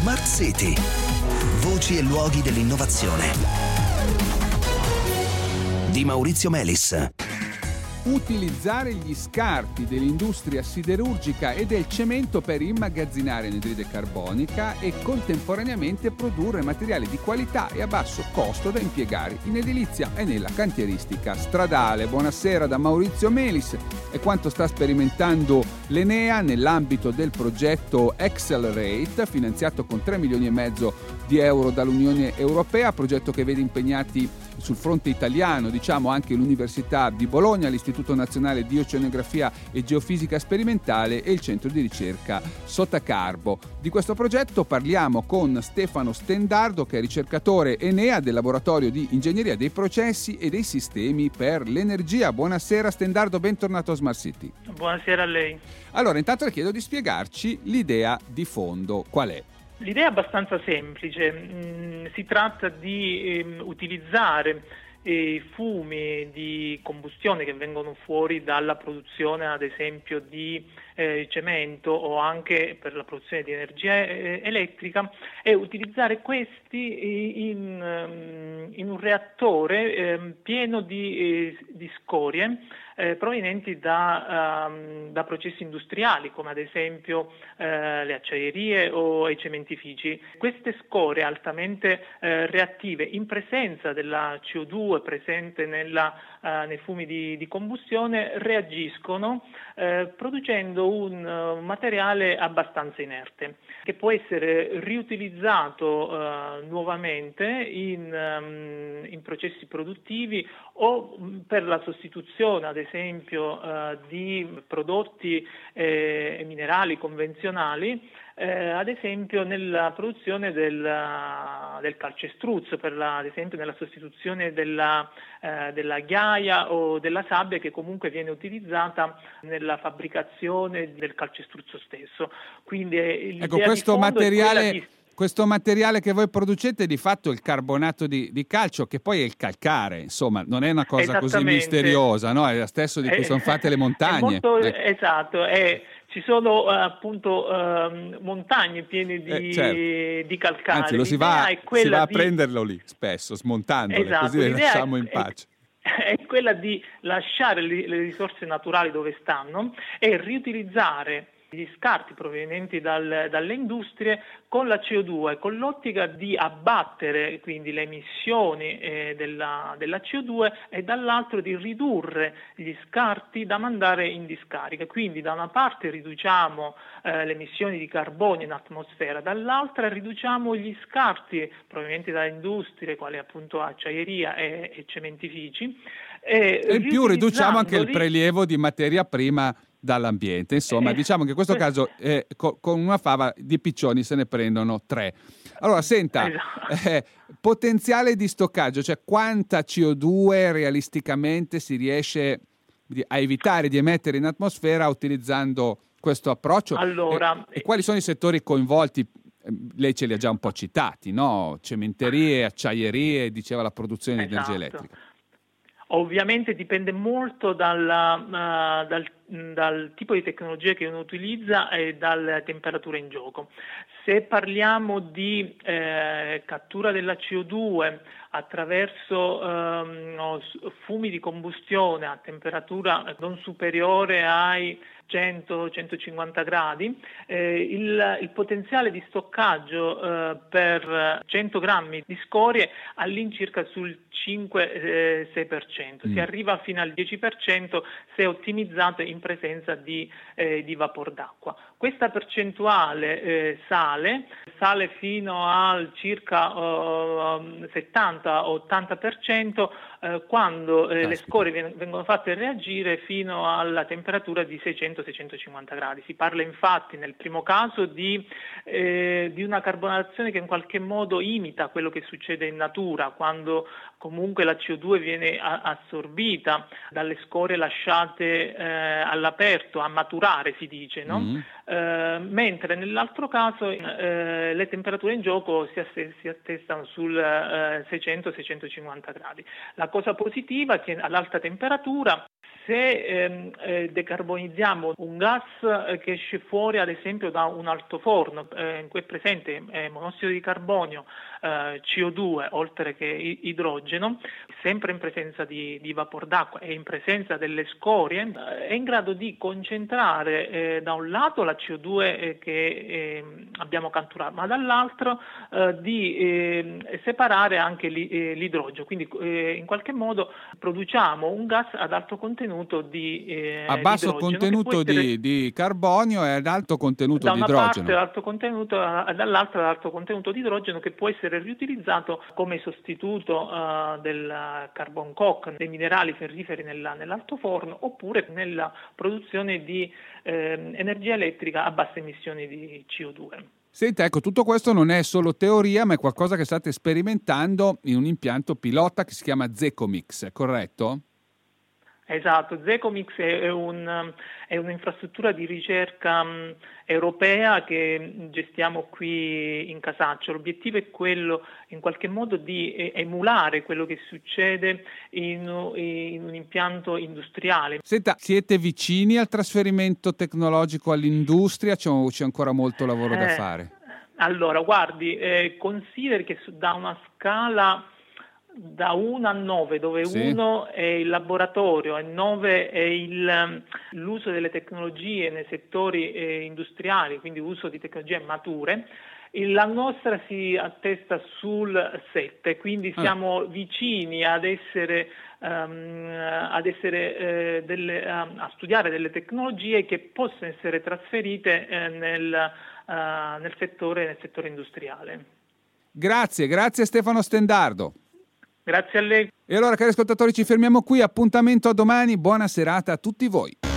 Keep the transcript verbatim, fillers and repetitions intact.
Smart City. Voci e luoghi dell'innovazione. Di Maurizio Melis. Utilizzare gli scarti dell'industria siderurgica e del cemento per immagazzinare anidride carbonica e contemporaneamente produrre materiali di qualità e a basso costo da impiegare in edilizia e nella cantieristica stradale. Buonasera da Maurizio Melis. È quanto sta sperimentando l'Enea nell'ambito del progetto Accelerate, finanziato con tre milioni e mezzo di euro dall'Unione Europea, progetto che vede impegnati sul fronte italiano, diciamo, anche l'Università di Bologna, l'Istituto Nazionale di Oceanografia e Geofisica Sperimentale e il Centro di Ricerca Sotacarbo. Di questo progetto parliamo con Stefano Stendardo, che è ricercatore Enea del Laboratorio di Ingegneria dei Processi e dei Sistemi per l'Energia. Buonasera Stendardo, bentornato a Smart City. Buonasera a lei. Allora, intanto le chiedo di spiegarci l'idea di fondo, qual è? L'idea è abbastanza semplice, mm, si tratta di ehm, utilizzare eh, fumi di combustione che vengono fuori dalla produzione ad esempio di eh, cemento o anche per la produzione di energia eh, elettrica e utilizzare questi in, um, in un reattore eh, pieno di, eh, di scorie Eh, provenienti da, um, da processi industriali come ad esempio eh, le acciaierie o i cementifici. Queste scorie altamente eh, reattive in presenza della C O due presente nella, uh, nei fumi di, di combustione reagiscono eh, producendo un uh, materiale abbastanza inerte che può essere riutilizzato uh, nuovamente in, um, in processi produttivi o per la sostituzione ad esempio eh, di prodotti eh, e minerali convenzionali, eh, ad esempio nella produzione del, del calcestruzzo, per la, ad esempio nella sostituzione della, eh, della ghiaia o della sabbia che comunque viene utilizzata nella fabbricazione del calcestruzzo stesso. Quindi l'idea ecco, questo di fondo materiale... è quella di... Questo materiale che voi producete è di fatto il carbonato di, di calcio, che poi è il calcare, insomma, non è una cosa così misteriosa, no? È lo stesso di cui è, sono fatte le montagne. È molto, ecco. Esatto, è, ci sono uh, appunto uh, montagne piene di, eh, certo. di calcare. Anzi, lo si va, si va a di... prenderlo lì, spesso, smontandole, esatto, così le lasciamo è, in pace. È quella di lasciare le, le risorse naturali dove stanno e riutilizzare gli scarti provenienti dal, dalle industrie con la C O due, con l'ottica di abbattere quindi le emissioni eh, della, della C O due e dall'altro di ridurre gli scarti da mandare in discarica. Quindi da una parte riduciamo eh, le emissioni di carbonio in atmosfera, dall'altra riduciamo gli scarti provenienti dalle industrie, quali appunto acciaieria e, e cementifici. E, e in più riduciamo anche il prelievo di materia prima dall'ambiente. Insomma, eh, diciamo che in questo caso eh, co- con una fava di piccioni se ne prendono tre. Allora, senta, esatto. eh, potenziale di stoccaggio, cioè quanta C O due realisticamente si riesce a evitare di emettere in atmosfera utilizzando questo approccio? Allora, e, e quali sono i settori coinvolti? Lei ce li ha già un po' citati, no? Cementerie, acciaierie, diceva la produzione di esatto. energia elettrica. Ovviamente dipende molto dalla, uh, dal, dal tipo di tecnologia che uno utilizza e dalle temperature in gioco. Se parliamo di eh, cattura della C O due attraverso um, fumi di combustione a temperatura non superiore ai cento centocinquanta gradi, eh, il, il potenziale di stoccaggio eh, per cento grammi di scorie all'incirca sul cinque sei per cento, mm. si arriva fino al dieci per cento se ottimizzato in presenza di, eh, di vapor d'acqua. Questa percentuale eh, sale, sale fino al circa uh, settanta ottanta per cento eh, quando eh, le scorie vengono fatte reagire fino alla temperatura di seicento seicentocinquanta gradi. Si parla infatti nel primo caso di, eh, di una carbonazione che in qualche modo imita quello che succede in natura, quando comunque la C O due viene a- assorbita dalle scorie lasciate eh, all'aperto, a maturare si dice, no? Mm. Eh, mentre nell'altro caso eh, le temperature in gioco si, ass- si attestano sul eh, seicento seicentocinquanta gradi. La cosa positiva è che all'alta temperatura se ehm, eh, decarbonizziamo un gas eh, che esce fuori ad esempio da un altoforno, eh, in cui è presente eh, monossido di carbonio, eh, C O due oltre che idrogeno, sempre in presenza di, di vapor d'acqua e in presenza delle scorie, eh, è in grado di concentrare eh, da un lato la C O due eh, che eh, abbiamo catturato, ma dall'altro eh, di eh, separare anche li, eh, l'idrogeno, quindi eh, in qualche modo produciamo un gas ad alto contenuto di eh, a basso contenuto essere, di, di carbonio e ad alto contenuto da di una idrogeno. parte ad alto contenuto, dall'altra ad alto contenuto di idrogeno, che può essere riutilizzato come sostituto uh, del carbon coke, dei minerali ferriferi nella, nell'altoforno, oppure nella produzione di eh, energia elettrica a basse emissioni di C O due. Senta, ecco, tutto questo non è solo teoria, ma è qualcosa che state sperimentando in un impianto pilota che si chiama Zecomix, corretto? Esatto, Zecomix è, un, è un'infrastruttura di ricerca um, europea che gestiamo qui in Casaccio. L'obiettivo è quello in qualche modo di eh, emulare quello che succede in, in un impianto industriale. Senta, siete vicini al trasferimento tecnologico all'industria? C'è, c'è ancora molto lavoro eh, da fare? Allora, guardi, eh, consideri che su, da una scala da uno a nove, dove sì. uno è il laboratorio e nove è il, l'uso delle tecnologie nei settori eh, industriali, quindi uso di tecnologie mature, la nostra si attesta sul sette, quindi siamo ah. vicini ad essere, um, ad essere eh, delle, um, a studiare delle tecnologie che possono essere trasferite eh, nel, uh, nel settore, nel settore industriale. Grazie, grazie Stefano Stendardo. Grazie a lei. E allora, cari ascoltatori, ci fermiamo qui. Appuntamento a domani. Buona serata a tutti voi.